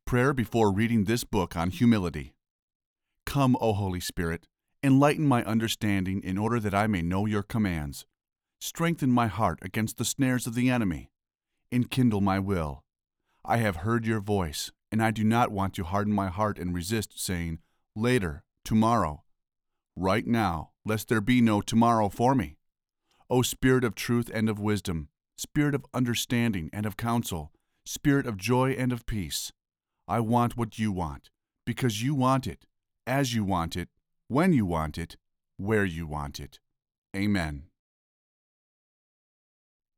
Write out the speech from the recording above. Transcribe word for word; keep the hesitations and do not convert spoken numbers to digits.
Prayer before reading this book on humility. Come, O Holy Spirit, enlighten my understanding in order that I may know your commands. Strengthen my heart against the snares of the enemy. Enkindle my will. I have heard your voice, and I do not want to harden my heart and resist, saying, later, tomorrow. Right now, lest there be no tomorrow for me. O Spirit of truth and of wisdom, Spirit of understanding and of counsel, Spirit of joy and of peace, I want what you want, because you want it, as you want it, when you want it, where you want it. Amen.